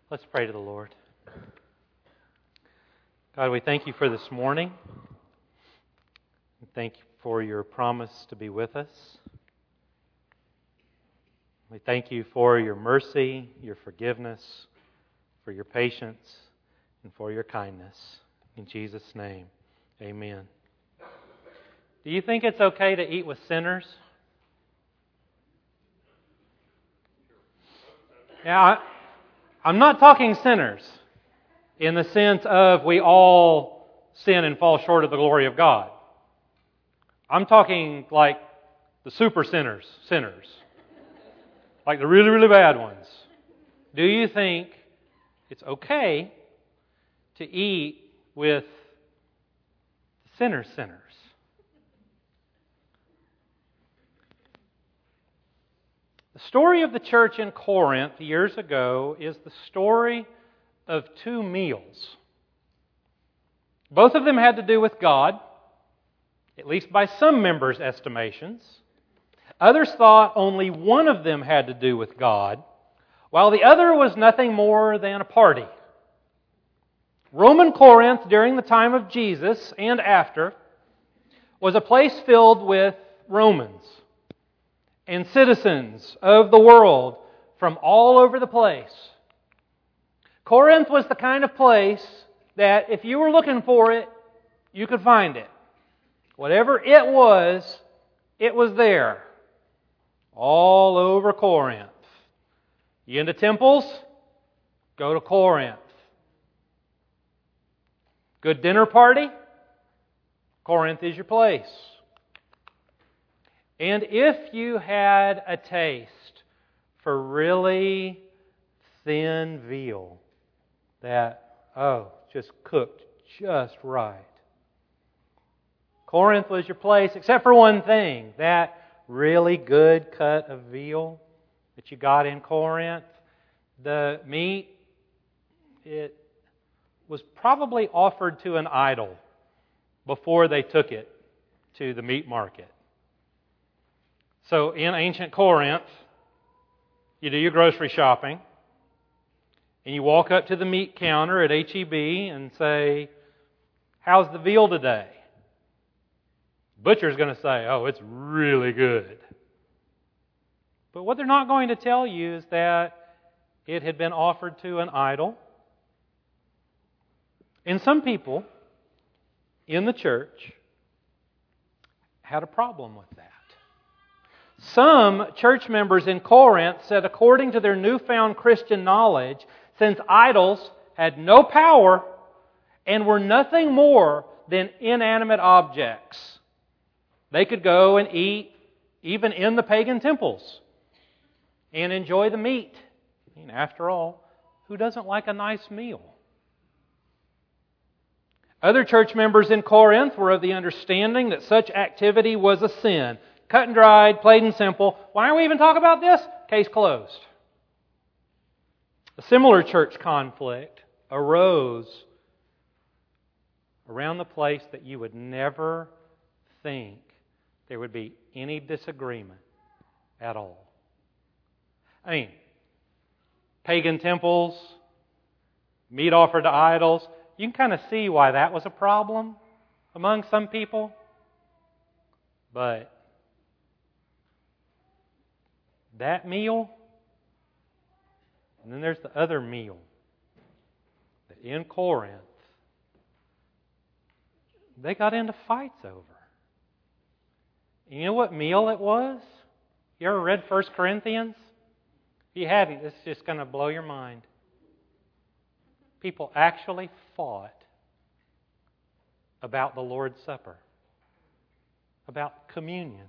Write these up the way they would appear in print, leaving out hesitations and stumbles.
Let's pray to the Lord. God, we thank you for this morning. We thank you for your promise to be with us. We thank you for your mercy, your forgiveness, for your patience, and for your kindness. In Jesus' name, amen. Do you think it's okay to eat with sinners? Now, I'm not talking sinners in the sense of we all sin and fall short of the glory of God. I'm talking like the super sinners, like the really, really bad ones. Do you think it's okay to eat with sinners? The story of the church in Corinth years ago is the story of two meals. Both of them had to do with God, at least by some members' estimations. Others thought only one of them had to do with God, while the other was nothing more than a party. Roman Corinth, during the time of Jesus and after, was a place filled with Romans and citizens of the world from all over the place. Corinth was the kind of place that if you were looking for it, you could find it. Whatever it was there. All over Corinth. You into temples? Go to Corinth. Good dinner party? Corinth is your place. And if you had a taste for really thin veal that, just cooked just right, Corinth was your place, except for one thing, that really good cut of veal that you got in Corinth, the meat, it was probably offered to an idol before they took it to the meat market. So in ancient Corinth, you do your grocery shopping, and you walk up to the meat counter at H-E-B and say, "How's the veal today?" The butcher's going to say, "Oh, it's really good." But what they're not going to tell you is that it had been offered to an idol. And some people in the church had a problem with that. Some church members in Corinth said, according to their newfound Christian knowledge, since idols had no power and were nothing more than inanimate objects, they could go and eat even in the pagan temples and enjoy the meat. After all, who doesn't like a nice meal? Other church members in Corinth were of the understanding that such activity was a sin. Cut and dried, plain and simple. Why don't we even talk about this? Case closed. A similar church conflict arose around the place that you would never think there would be any disagreement at all. Pagan temples, meat offered to idols. You can kind of see why that was a problem among some people. But that meal, and then there's the other meal that in Corinth they got into fights over. You know what meal it was? You ever read 1 Corinthians? If you hadn't, this is just going to blow your mind. People actually fought about the Lord's Supper, about communion.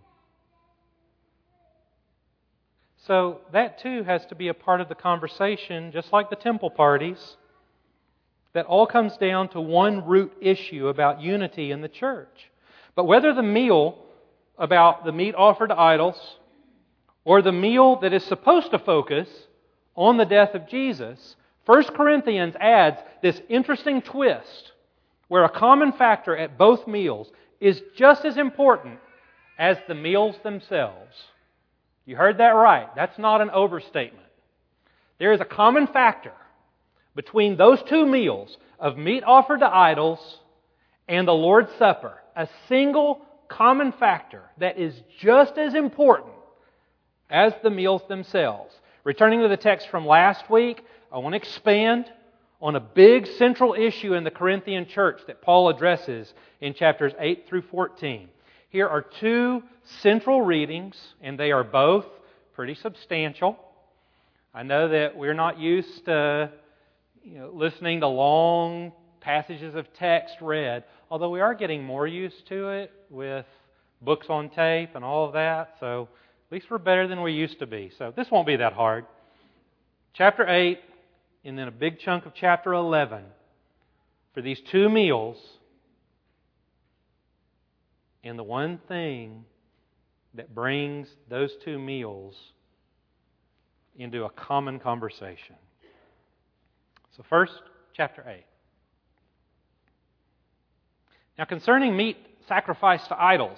So that too has to be a part of the conversation, just like the temple parties, that all comes down to one root issue about unity in the church. But whether the meal about the meat offered to idols, or the meal that is supposed to focus on the death of Jesus, 1 Corinthians adds this interesting twist where a common factor at both meals is just as important as the meals themselves. You heard that right. That's not an overstatement. There is a common factor between those two meals of meat offered to idols and the Lord's Supper, a single common factor that is just as important as the meals themselves. Returning to the text from last week, I want to expand on a big central issue in the Corinthian church that Paul addresses in chapters 8 through 14. Here are two central readings, and they are both pretty substantial. I know that we're not used to listening to long passages of text read, although we are getting more used to it with books on tape and all of that, so at least we're better than we used to be. So this won't be that hard. Chapter 8, and then a big chunk of chapter 11 for these two meals, and the one thing that brings those two meals into a common conversation. So first, chapter 8. Now concerning meat sacrificed to idols,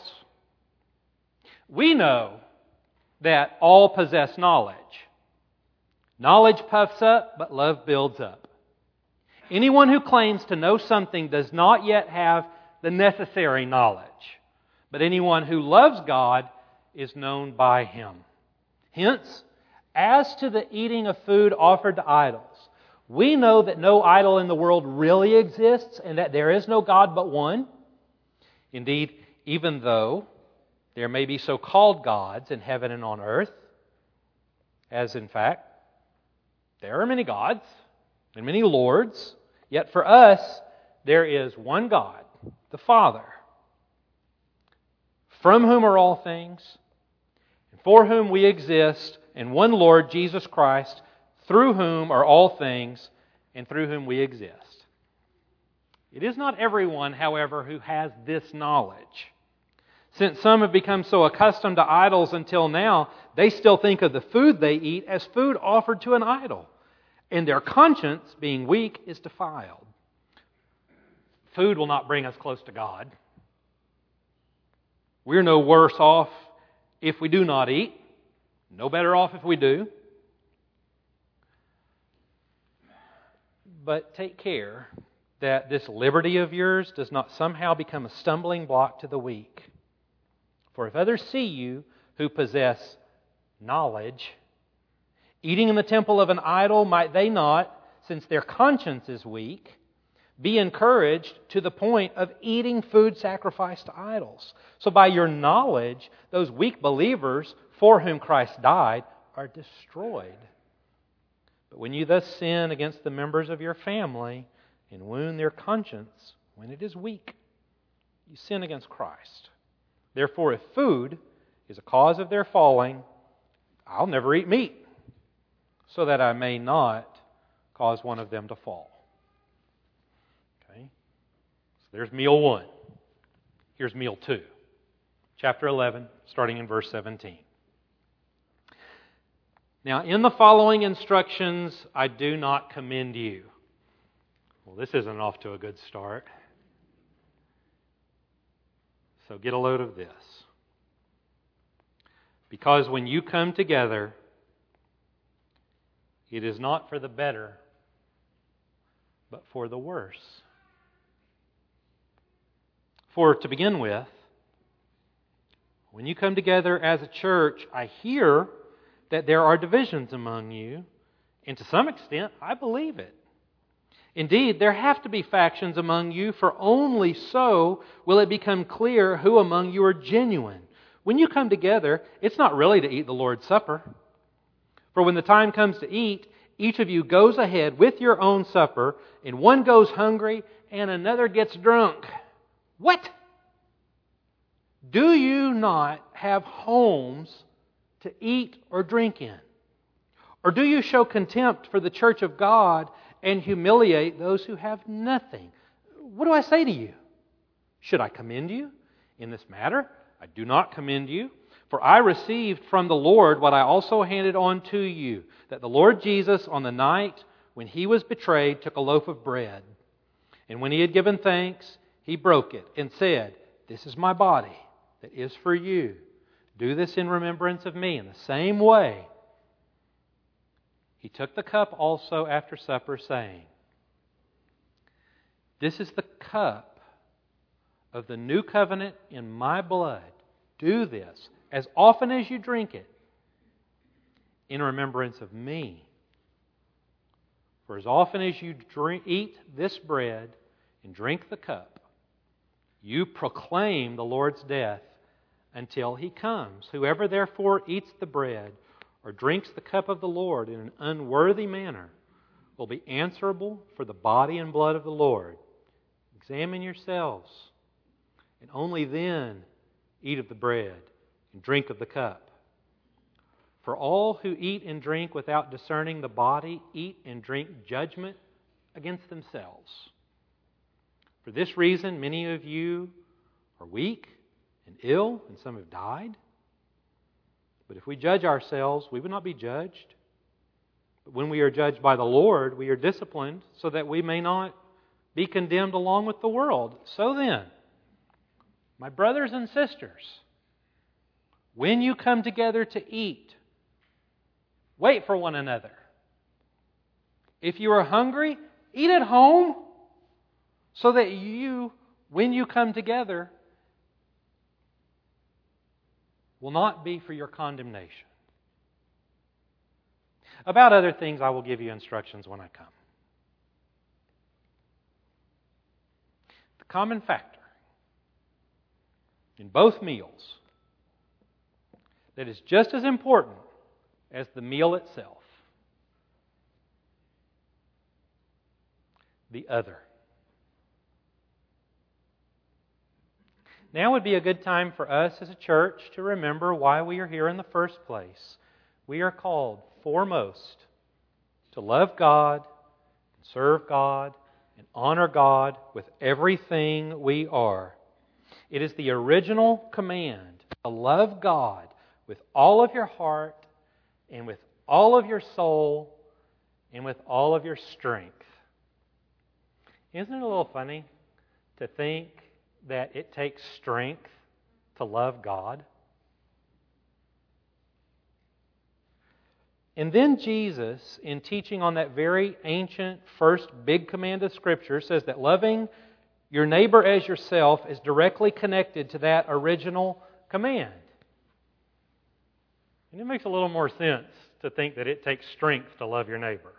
we know that all possess knowledge. Knowledge puffs up, but love builds up. Anyone who claims to know something does not yet have the necessary knowledge. But anyone who loves God is known by Him. Hence, as to the eating of food offered to idols, we know that no idol in the world really exists and that there is no God but one. Indeed, even though there may be so-called gods in heaven and on earth, as in fact, there are many gods and many lords, yet for us there is one God, the Father, from whom are all things, and for whom we exist, and one Lord, Jesus Christ, through whom are all things, and through whom we exist. It is not everyone, however, who has this knowledge. Since some have become so accustomed to idols until now, they still think of the food they eat as food offered to an idol, and their conscience, being weak, is defiled. Food will not bring us close to God. We're no worse off if we do not eat, no better off if we do. But take care that this liberty of yours does not somehow become a stumbling block to the weak. For if others see you who possess knowledge eating in the temple of an idol, might they not, since their conscience is weak, be encouraged to the point of eating food sacrificed to idols? So by your knowledge, those weak believers for whom Christ died are destroyed. But when you thus sin against the members of your family and wound their conscience when it is weak, you sin against Christ. Therefore, if food is a cause of their falling, I'll never eat meat, so that I may not cause one of them to fall. Okay? So there's meal 1. Here's meal 2. Chapter 11, starting in verse 17. Now, in the following instructions, I do not commend you. Well, this isn't off to a good start. So get a load of this. Because when you come together, it is not for the better, but for the worse. For to begin with, when you come together as a church, I hear that there are divisions among you, and to some extent, I believe it. Indeed, there have to be factions among you, for only so will it become clear who among you are genuine. When you come together, it's not really to eat the Lord's Supper. For when the time comes to eat, each of you goes ahead with your own supper, and one goes hungry and another gets drunk. What? Do you not have homes to eat or drink in? Or do you show contempt for the church of God and humiliate those who have nothing? What do I say to you? Should I commend you in this matter? I do not commend you. For I received from the Lord what I also handed on to you, that the Lord Jesus, on the night when He was betrayed, took a loaf of bread. And when He had given thanks, He broke it and said, "This is my body that is for you. Do this in remembrance of me." In the same way, He took the cup also after supper, saying, "This is the cup of the new covenant in my blood. Do this as often as you drink it in remembrance of me. For as often as you eat this bread and drink the cup, you proclaim the Lord's death until He comes. Whoever therefore eats the bread or drinks the cup of the Lord in an unworthy manner will be answerable for the body and blood of the Lord. Examine yourselves, and only then eat of the bread and drink of the cup. For all who eat and drink without discerning the body eat and drink judgment against themselves. For this reason, many of you are weak and ill, and some have died. But if we judge ourselves, we would not be judged. But when we are judged by the Lord, we are disciplined so that we may not be condemned along with the world. So then, my brothers and sisters, when you come together to eat, wait for one another. If you are hungry, eat at home, so that you, when you come together, will not be for your condemnation. About other things, I will give you instructions when I come. The common factor in both meals that is just as important as the meal itself: the other. Now would be a good time for us as a church to remember why we are here in the first place. We are called foremost to love God, and serve God, and honor God with everything we are. It is the original command to love God with all of your heart, and with all of your soul, and with all of your strength. Isn't it a little funny to think that it takes strength to love God? And then Jesus, in teaching on that very ancient first big command of Scripture, says that loving your neighbor as yourself is directly connected to that original command. And it makes a little more sense to think that it takes strength to love your neighbor.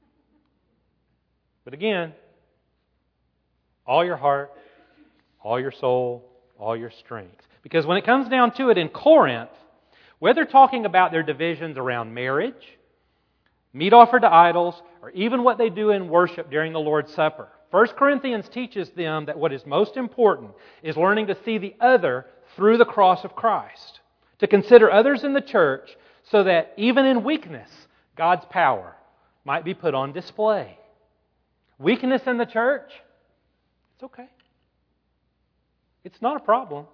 But again, all your heart, all your soul, all your strength. Because when it comes down to it in Corinth, whether talking about their divisions around marriage, meat offered to idols, or even what they do in worship during the Lord's Supper, 1 Corinthians teaches them that what is most important is learning to see the other through the cross of Christ, to consider others in the church so that even in weakness, God's power might be put on display. Weakness in the church? It's okay. It's not a problem.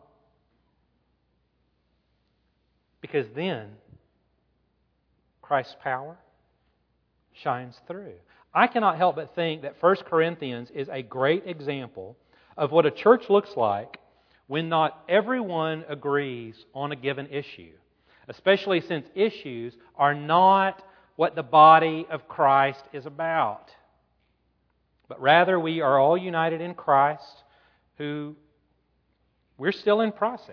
Because then, Christ's power shines through. I cannot help but think that 1 Corinthians is a great example of what a church looks like when not everyone agrees on a given issue, especially since issues are not what the body of Christ is about. But rather, we are all united in Christ, who we're still in process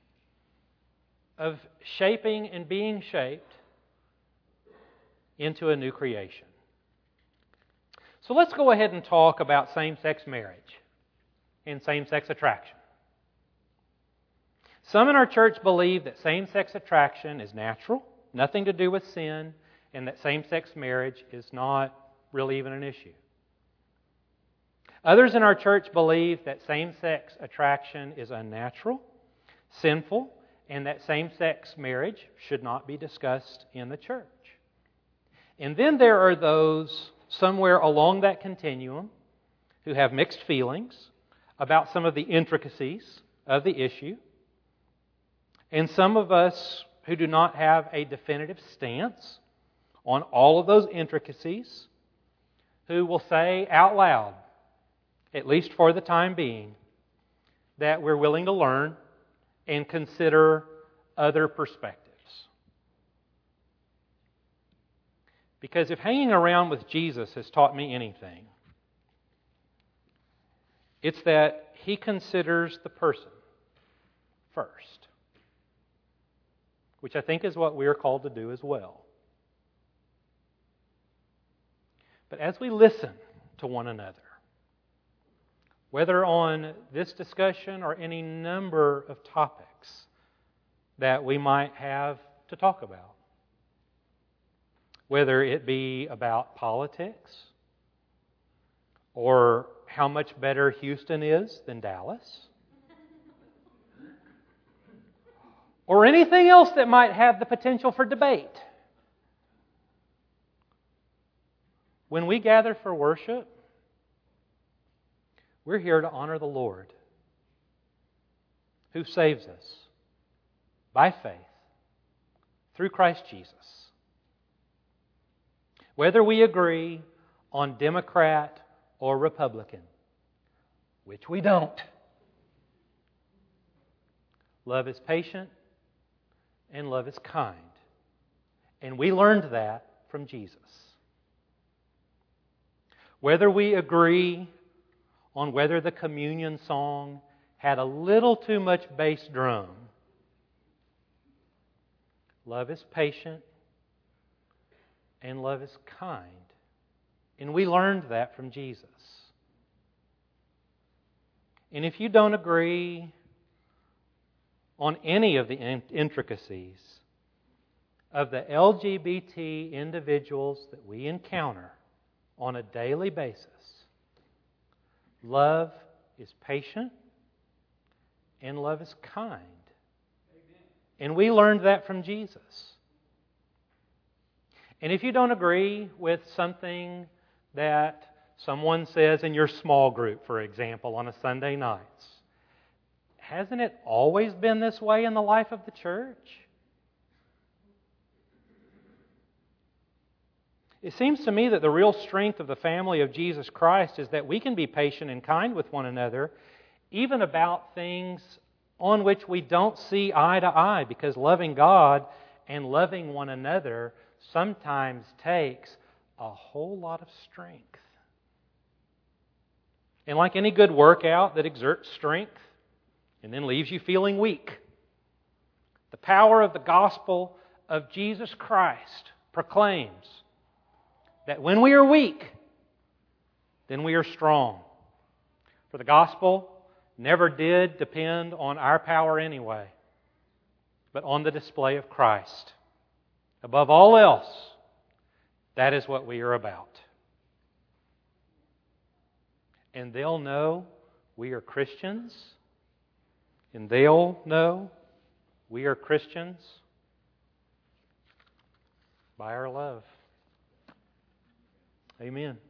of shaping and being shaped into a new creation. So let's go ahead and talk about same-sex marriage and same-sex attraction. Some in our church believe that same-sex attraction is natural, nothing to do with sin, and that same-sex marriage is not really even an issue. Others in our church believe that same-sex attraction is unnatural, sinful, and that same-sex marriage should not be discussed in the church. And then there are those somewhere along that continuum who have mixed feelings about some of the intricacies of the issue, and some of us who do not have a definitive stance on all of those intricacies, who will say out loud, at least for the time being, that we're willing to learn and consider other perspectives. Because if hanging around with Jesus has taught me anything, it's that He considers the person first, which I think is what we are called to do as well. But as we listen to one another, whether on this discussion or any number of topics that we might have to talk about, whether it be about politics or how much better Houston is than Dallas, or anything else that might have the potential for debate. When we gather for worship, we're here to honor the Lord, who saves us by faith through Christ Jesus. Whether we agree on Democrat or Republican, which we don't, love is patient and love is kind. And we learned that from Jesus. Whether we agree on whether the communion song had a little too much bass drum, love is patient and love is kind. And we learned that from Jesus. And if you don't agree on any of the intricacies of the LGBT individuals that we encounter on a daily basis, love is patient and love is kind. Amen. And we learned that from Jesus. And if you don't agree with something that someone says in your small group, for example, on a Sunday nights, hasn't it always been this way in the life of the church? It seems to me that the real strength of the family of Jesus Christ is that we can be patient and kind with one another, even about things on which we don't see eye to eye, because loving God and loving one another sometimes takes a whole lot of strength. And like any good workout that exerts strength and then leaves you feeling weak, the power of the gospel of Jesus Christ proclaims that when we are weak, then we are strong. For the gospel never did depend on our power anyway, but on the display of Christ. Above all else, that is what we are about. And they'll know we are Christians, and they'll know we are Christians by our love. Amen.